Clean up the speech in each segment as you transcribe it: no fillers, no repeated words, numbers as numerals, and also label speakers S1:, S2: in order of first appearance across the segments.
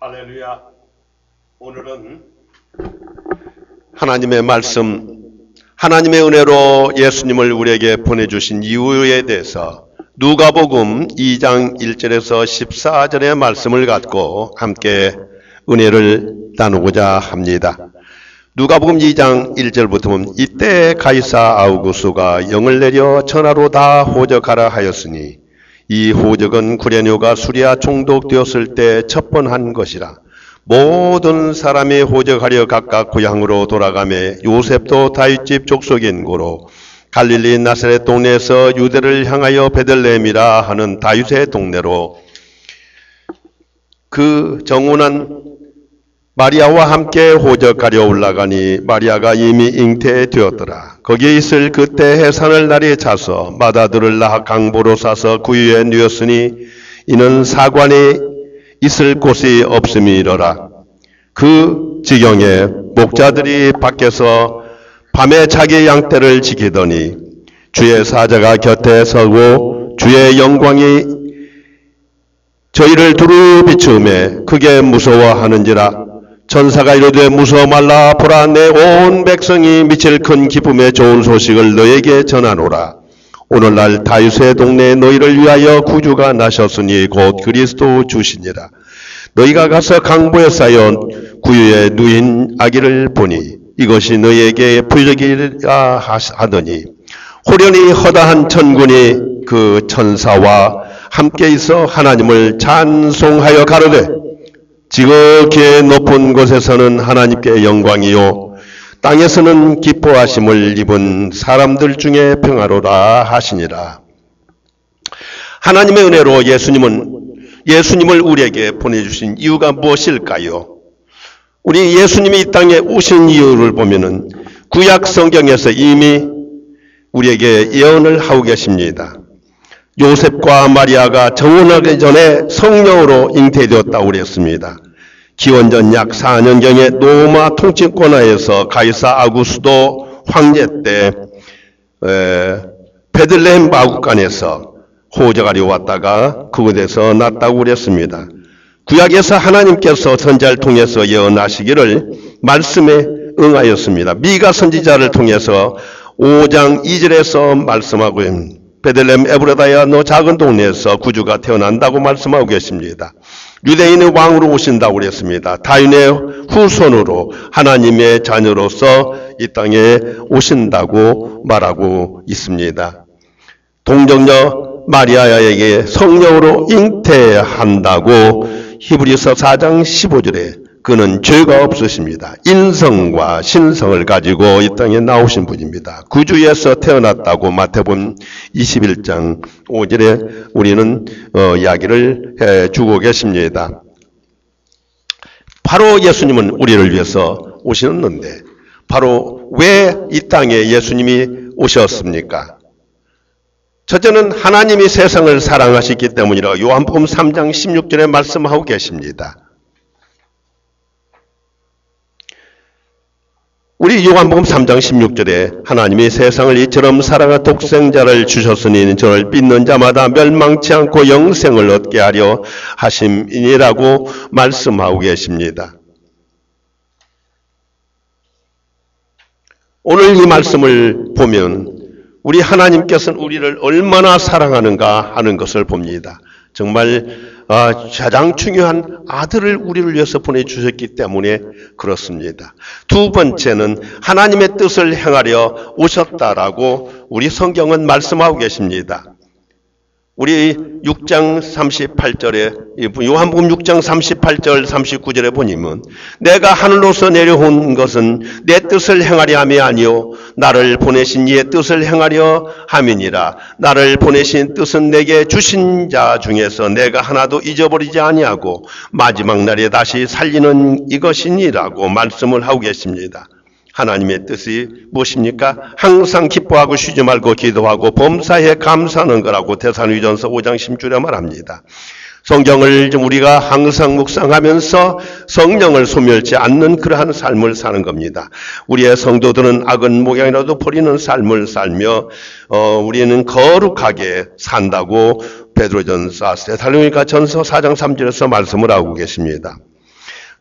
S1: 할렐루야. 오늘은 하나님의 말씀, 하나님의 은혜로 예수님을 우리에게 보내주신 이유에 대해서 누가복음 2장 1절에서 14절의 말씀을 갖고 함께 은혜를 나누고자 합니다. 누가복음 2장 1절부터 보면, 이때 가이사 아우구스가 영을 내려 천하로 다 호적하라 하였으니 이 호적은 구레뇨가 수리아 총독되었을 때 첫 번 한 것이라. 모든 사람이 호적하려 각각 고향으로 돌아가매 요셉도 다윗집 족속인 고로 갈릴리 나사렛 동네에서 유대를 향하여 베들레헴이라 하는 다윗의 동네로 그 정운한 마리아와 함께 호적하려 올라가니 마리아가 이미 잉태되었더라. 거기에 있을 그때 해산을 날이 차서 마다들을 낳아 강보로 싸서 구유에 누였으니 이는 사관이 있을 곳이 없음이러라. 그 지경에 목자들이 밖에서 밤에 자기 양떼를 지키더니 주의 사자가 곁에 서고 주의 영광이 저희를 두루 비추음에 크게 무서워하는지라. 천사가 이르되 무서워 말라. 보라, 내 온 백성이 미칠 큰 기쁨의 좋은 소식을 너에게 전하노라. 오늘날 다윗의 동네에 너희를 위하여 구주가 나셨으니 곧 그리스도 주시니라. 너희가 가서 강보에 쌓여 구유에 누인 아기를 보니 이것이 너희에게 부적이라 하더니 호련히 허다한 천군이 그 천사와 함께 있어 하나님을 찬송하여 가로되 지극히 높은 곳에서는 하나님께 영광이요 땅에서는 기뻐하심을 입은 사람들 중에 평화로라 하시니라. 하나님의 은혜로 예수님을 우리에게 보내주신 이유가 무엇일까요? 우리 예수님이 이 땅에 오신 이유를 보면은 구약 성경에서 이미 우리에게 예언을 하고 계십니다. 요셉과 마리아가 정혼하기 전에 성령으로 잉태되었다고 그랬습니다. 기원전 약 4년경에 로마 통치권 하에서 가이사 아구스도 황제 때 베들레헴 마구간에서 호적하려 왔다가 그곳에서 났다고 그랬습니다. 구약에서 하나님께서 선지자를 통해서 예언하시기를 말씀에 응하였습니다. 미가 선지자를 통해서 5장 2절에서 말씀하고 있습니다. 베들레헴 에브라다야 너 작은 동네에서 구주가 태어난다고 말씀하고 계십니다. 유대인의 왕으로 오신다고 그랬습니다. 다윗의 후손으로 하나님의 자녀로서 이 땅에 오신다고 말하고 있습니다. 동정녀 마리아에게 성령으로 잉태한다고 히브리서 4장 15절에 그는 죄가 없으십니다. 인성과 신성을 가지고 이 땅에 나오신 분입니다. 구주에서 태어났다고 마태복음 21장 5절에 우리는 이야기를 해주고 계십니다. 바로 예수님은 우리를 위해서 오셨는데 바로 왜 이 땅에 예수님이 오셨습니까? 첫째는 하나님이 세상을 사랑하셨기 때문이라 요한복음 3장 16절에 말씀하고 계십니다. 우리 요한복음 3장 16절에 하나님이 세상을 이처럼 사랑하 독생자를 주셨으니 저를 믿는 자마다 멸망치 않고 영생을 얻게 하려 하심이니라고 말씀하고 계십니다. 오늘 이 말씀을 보면 우리 하나님께서는 우리를 얼마나 사랑하는가 하는 것을 봅니다. 정말 가장 중요한 아들을 우리를 위해서 보내주셨기 때문에 그렇습니다. 두 번째는 하나님의 뜻을 행하려 오셨다라고 우리 성경은 말씀하고 계십니다. 우리 6장 38절에 요한복음 6장 38절 39절에 보니면 내가 하늘로서 내려온 것은 내 뜻을 행하려 함이 아니요 나를 보내신 이의 뜻을 행하려 함이니라. 나를 보내신 뜻은 내게 주신 자 중에서 내가 하나도 잊어버리지 아니하고 마지막 날에 다시 살리는 이것이니라고 말씀을 하고 계십니다. 하나님의 뜻이 무엇입니까? 항상 기뻐하고 쉬지 말고 기도하고 범사에 감사하는 거라고 데살로니가전서 5장 10절에 말합니다. 성경을 우리가 항상 묵상하면서 성령을 소멸치 않는 그러한 삶을 사는 겁니다. 우리의 성도들은 악은 모양이라도 버리는 삶을 살며 우리는 거룩하게 산다고 베드로전서 데살로니가전서 4장 3절에서 말씀을 하고 계십니다.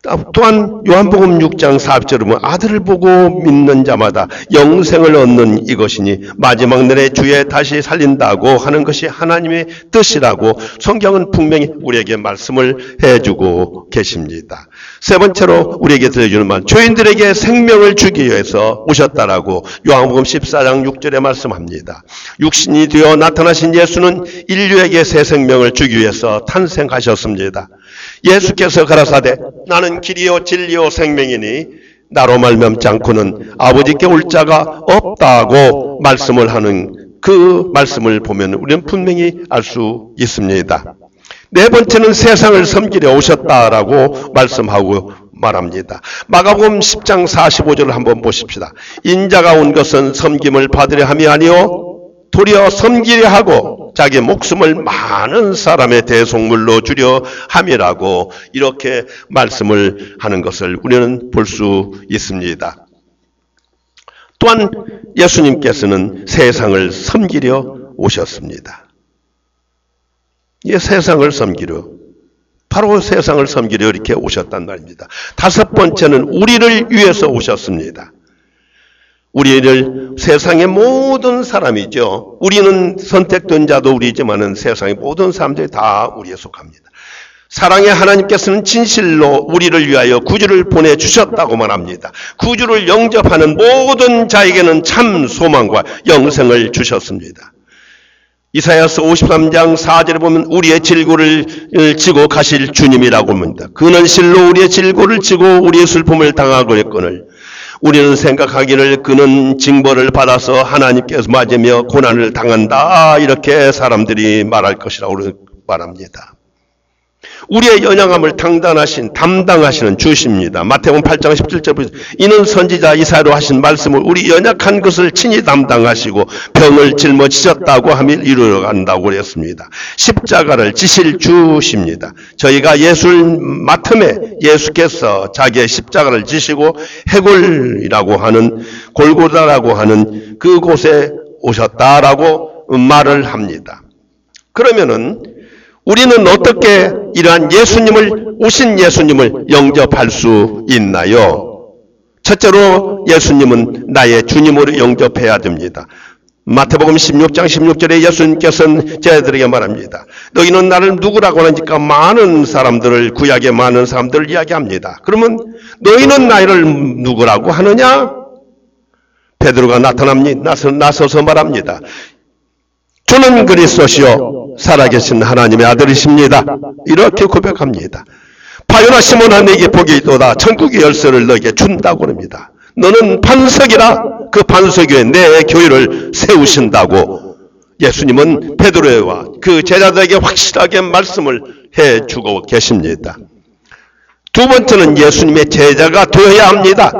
S1: 또한 요한복음 6장 40절에 보면 아들을 보고 믿는 자마다 영생을 얻는 이것이니 마지막 날에 주에 다시 살린다고 하는 것이 하나님의 뜻이라고 성경은 분명히 우리에게 말씀을 해주고 계십니다. 세 번째로 우리에게 들려주는 말, 죄인들에게 생명을 주기 위해서 오셨다라고 요한복음 14장 6절에 말씀합니다. 육신이 되어 나타나신 예수는 인류에게 새 생명을 주기 위해서 탄생하셨습니다. 예수께서 가라사대 나는 길이요 진리요 생명이니 나로 말미암지 않고는 아버지께 올 자가 없다고 말씀을 하는 그 말씀을 보면 우리는 분명히 알 수 있습니다. 네 번째는 세상을 섬기려 오셨다라고 말씀하고 말합니다. 마가복음 10장 45절을 한번 보십시다. 인자가 온 것은 섬김을 받으려 함이 아니요 도리어 섬기려 하고 자기 목숨을 많은 사람의 대속물로 주려 함이라고 이렇게 말씀을 하는 것을 우리는 볼 수 있습니다. 또한 예수님께서는 세상을 섬기려 오셨습니다. 이 세상을 섬기려, 바로 세상을 섬기려 이렇게 오셨단 말입니다. 다섯 번째는 우리를 위해서 오셨습니다. 우리를 세상의 모든 사람이죠. 우리는 선택된 자도 우리지만은 세상의 모든 사람들이 다 우리에 속합니다. 사랑의 하나님께서는 진실로 우리를 위하여 구주를 보내주셨다고 말합니다. 구주를 영접하는 모든 자에게는 참 소망과 영생을 주셨습니다. 이사야서 53장 4절에 보면 우리의 질고를 지고 가실 주님이라고 합니다. 그는 실로 우리의 질고를 지고 우리의 슬픔을 당하고 있거늘 우리는 생각하기를 그는 징벌을 받아서 하나님께서 맞으며 고난을 당한다 이렇게 사람들이 말할 것이라고 말합니다. 우리의 연약함을 담당하시는 주십니다. 마태복음 8장 17절에 이는 선지자 이사야로 하신 말씀을 우리 연약한 것을 친히 담당하시고 병을 짊어지셨다고 함을 이루어 간다고 그랬습니다. 십자가를 지실 주십니다. 저희가 예수를 맡음에 예수께서 자기의 십자가를 지시고 해골이라고 하는 골고다라고 하는 그곳에 오셨다라고 말을 합니다. 그러면은 우리는 어떻게 이러한 오신 예수님을 영접할 수 있나요? 첫째로 예수님은 나의 주님으로 영접해야 됩니다. 마태복음 16장 16절에 예수님께서는 제자들에게 말합니다. 너희는 나를 누구라고 하니까 많은 사람들을, 구약의 많은 사람들을 이야기합니다. 그러면 너희는 나를 누구라고 하느냐? 베드로가 나서서 말합니다. 주는 그리스도시요 살아계신 하나님의 아들이십니다. 이렇게 고백합니다. 바요나 시몬아 내게 복이 있도다. 천국의 열쇠를 너에게 준다고 합니다. 너는 반석이라 그 반석 위에 내 교회를 세우신다고 예수님은 베드로와 그 제자들에게 확실하게 말씀을 해주고 계십니다. 두 번째는 예수님의 제자가 되어야 합니다.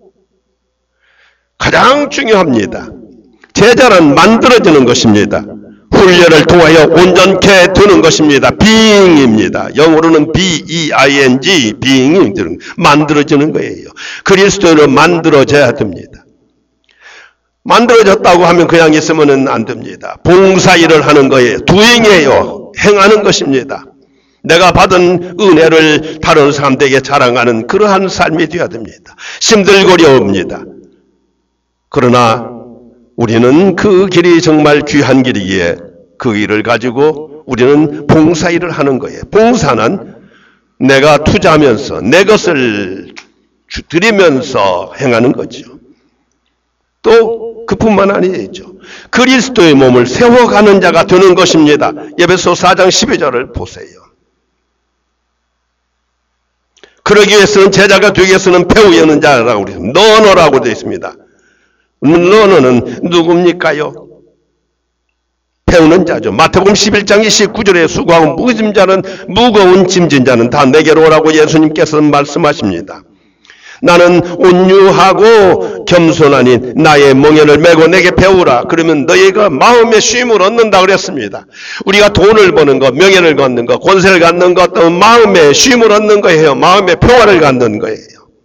S1: 가장 중요합니다. 제자는 만들어지는 것입니다. 훈련을 통하여 온전케 되는 것입니다. being입니다. 영어로는 B-E-I-N-G, being이 만들어지는 거예요. 그리스도인은 만들어져야 됩니다. 만들어졌다고 하면 그냥 있으면 안 됩니다. 봉사일을 하는 거예요. doing이에요. 행하는 것입니다. 내가 받은 은혜를 다른 사람들에게 자랑하는 그러한 삶이 되어야 됩니다. 힘들고려웁니다. 그러나 우리는 그 길이 정말 귀한 길이기에 그 일을 가지고 우리는 봉사일을 하는 거예요. 봉사는 내가 투자하면서 내 것을 드리면서 행하는 거죠. 또 그뿐만 아니죠. 그리스도의 몸을 세워가는 자가 되는 것입니다. 에베소 4장 12절을 보세요. 그러기 위해서는 제자가 되기 위해서는 배우려는 자라고 그랬습니다. 너너라고 되어 있습니다. 너는 누굽니까요? 배우는 자죠. 마태복음 11장 29절에 수고하고 무거운 짐진 자는 다 내게로 오라고 예수님께서는 말씀하십니다. 나는 온유하고 겸손하니 나의 멍에를 메고 내게 배우라. 그러면 너희가 마음의 쉼을 얻는다 그랬습니다. 우리가 돈을 버는 것, 명예를 갖는 것, 권세를 갖는 것, 또 마음의 쉼을 얻는 거예요. 마음의 평화를 갖는 거예요.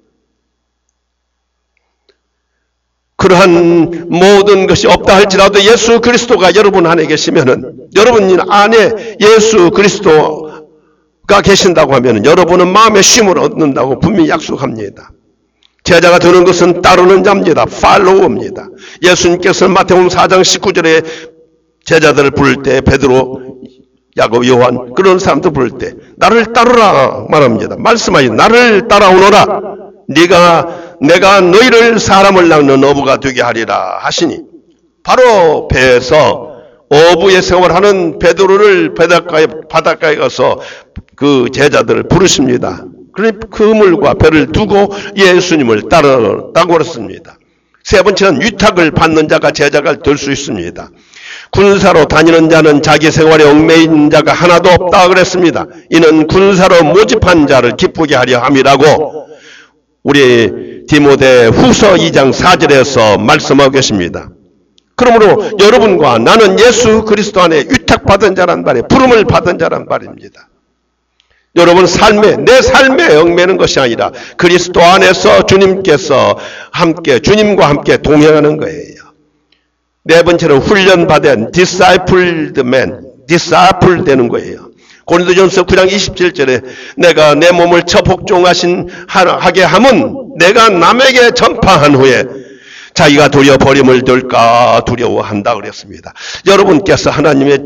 S1: 그러한 모든 것이 없다 할지라도 예수 그리스도가 여러분 안에 계시면은 여러분 안에 예수 그리스도 계신다고 하면 여러분은 마음의 쉼을 얻는다고 분명히 약속합니다. 제자가 되는 것은 따르는 자입니다. 팔로우입니다. 예수님께서는 마태복음 4장 19절에 제자들을 부를 때 베드로, 야곱, 요한 그런 사람들 부를 때 나를 따르라 말합니다. 말씀하시 나를 따라오너라. 내가 너희를 사람을 낚는 어부가 되게 하리라 하시니 바로 배에서 어부의 생활하는 베드로를 바닷가에 가서 그 제자들을 부르십니다. 그러니 그물과 배를 두고 예수님을 따르라고 그랬습니다. 세 번째는 위탁을 받는 자가 제자가 될 수 있습니다. 군사로 다니는 자는 자기 생활에 얽매인 자가 하나도 없다 그랬습니다. 이는 군사로 모집한 자를 기쁘게 하려 함이라고 우리 디모데 후서 2장 4절에서 말씀하고 계십니다. 그러므로 여러분과 나는 예수 그리스도 안에 위탁받은 자란 말이에요. 부름을 받은 자란 말입니다. 여러분 내 삶에 얽매는 것이 아니라 그리스도 안에서 주님과 함께 동행하는 거예요. 네 번째는 훈련받은 discipled man, disciple 되는 거예요. 고린도전서 9장 27절에 내가 내 몸을 하게 함은 내가 남에게 전파한 후에 자기가 도리어 버림을 될까 두려워한다 그랬습니다. 여러분께서 하나님의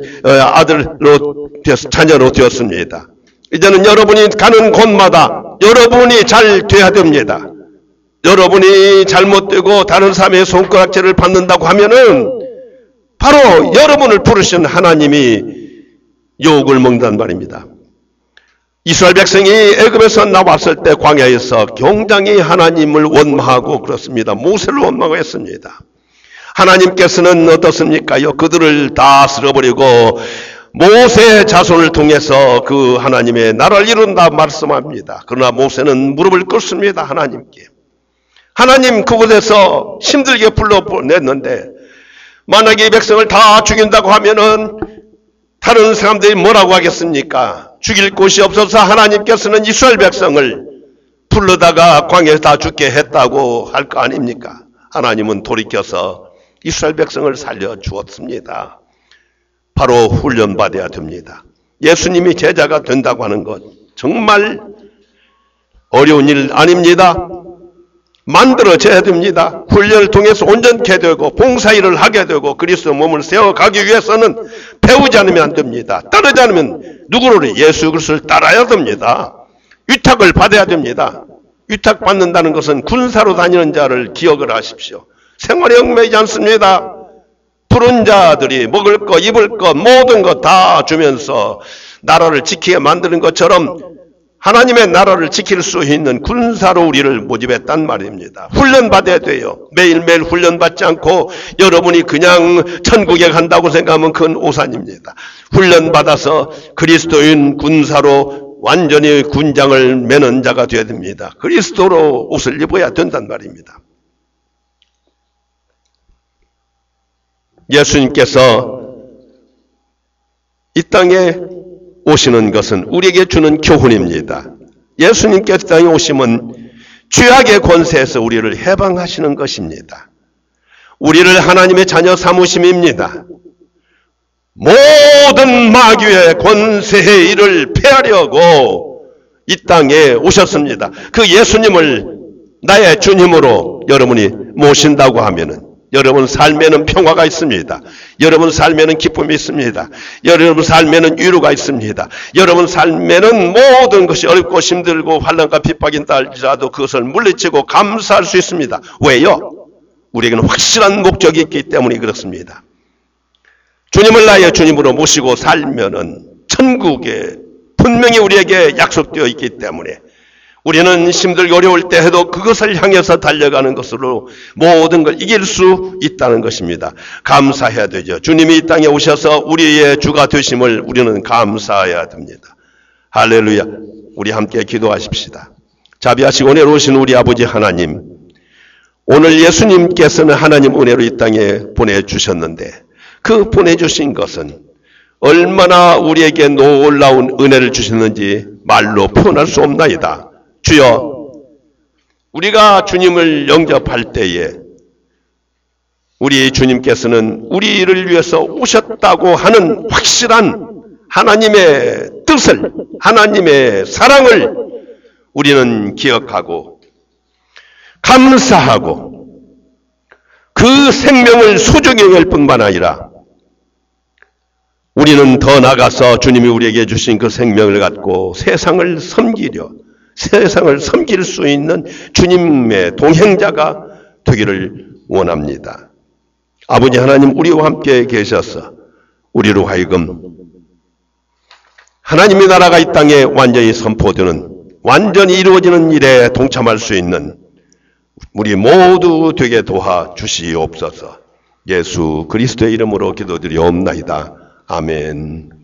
S1: 자녀로 되었습니다. 이제는 여러분이 가는 곳마다 여러분이 잘 돼야 됩니다. 여러분이 잘못되고 다른 사람의 손가락질을 받는다고 하면은 바로 여러분을 부르신 하나님이 욕을 먹는단 말입니다. 이스라엘 백성이 애굽에서 나왔을 때 광야에서 굉장히 하나님을 원망하고 그렇습니다. 모세를 원망하고 했습니다. 하나님께서는 어떻습니까요? 그들을 다 쓸어버리고 모세의 자손을 통해서 그 하나님의 나라를 이룬다 말씀합니다. 그러나 모세는 무릎을 꿇습니다. 하나님께. 하나님 그곳에서 힘들게 불러냈는데 만약에 이 백성을 다 죽인다고 하면은 다른 사람들이 뭐라고 하겠습니까? 죽일 곳이 없어서 하나님께서는 이스라엘 백성을 불러다가 광야에 다 죽게 했다고 할 거 아닙니까? 하나님은 돌이켜서 이스라엘 백성을 살려주었습니다. 바로 훈련받아야 됩니다. 예수님이 제자가 된다고 하는 것 정말 어려운 일 아닙니다. 만들어져야 됩니다. 훈련을 통해서 온전케 되고 봉사일을 하게 되고 그리스도 몸을 세워가기 위해서는 배우지 않으면 안 됩니다. 따르지 않으면 누구를 예수 그리스도를 따라야 됩니다. 위탁을 받아야 됩니다. 위탁받는다는 것은 군사로 다니는 자를 기억을 하십시오. 생활에 얽매이지 않습니다. 부른 자들이 먹을 것 입을 것 모든 것 다 주면서 나라를 지키게 만드는 것처럼 하나님의 나라를 지킬 수 있는 군사로 우리를 모집했단 말입니다. 훈련받아야 돼요. 매일매일 훈련받지 않고 여러분이 그냥 천국에 간다고 생각하면 그건 오산입니다. 훈련받아서 그리스도인 군사로 완전히 군장을 매는 자가 되어야 됩니다. 그리스도로 옷을 입어야 된단 말입니다. 예수님께서 이 땅에 오시는 것은 우리에게 주는 교훈입니다. 예수님께서 땅에 오심은 죄악의 권세에서 우리를 해방하시는 것입니다. 우리를 하나님의 자녀 삼으심입니다. 모든 마귀의 권세의 일을 폐하려고 이 땅에 오셨습니다. 그 예수님을 나의 주님으로 여러분이 모신다고 하면은 여러분 삶에는 평화가 있습니다. 여러분 삶에는 기쁨이 있습니다. 여러분 삶에는 위로가 있습니다. 여러분 삶에는 모든 것이 어렵고 힘들고 환난과 핍박이 날지라도 그것을 물리치고 감사할 수 있습니다. 왜요? 우리에게는 확실한 목적이 있기 때문에 그렇습니다. 주님을 나의 주님으로 모시고 살면은 천국에 분명히 우리에게 약속되어 있기 때문에 우리는 힘들고 어려울 때 해도 그것을 향해서 달려가는 것으로 모든 걸 이길 수 있다는 것입니다. 감사해야 되죠. 주님이 이 땅에 오셔서 우리의 주가 되심을 우리는 감사해야 됩니다. 할렐루야. 우리 함께 기도하십시다. 자비하시고 은혜로우신 우리 아버지 하나님, 오늘 예수님께서는 하나님 은혜로 이 땅에 보내주셨는데 그 보내주신 것은 얼마나 우리에게 놀라운 은혜를 주셨는지 말로 표현할 수 없나이다. 주여, 우리가 주님을 영접할 때에 우리 주님께서는 우리를 위해서 오셨다고 하는 확실한 하나님의 뜻을, 하나님의 사랑을 우리는 기억하고 감사하고 그 생명을 소중히 여길 뿐만 아니라 우리는 더 나아가서 주님이 우리에게 주신 그 생명을 갖고 세상을 섬기려, 세상을 섬길 수 있는 주님의 동행자가 되기를 원합니다. 아버지 하나님, 우리와 함께 계셔서 우리로 하여금 하나님의 나라가 이 땅에 완전히 선포되는, 완전히 이루어지는 일에 동참할 수 있는 우리 모두 되게 도와주시옵소서. 예수 그리스도의 이름으로 기도드리옵나이다. 아멘.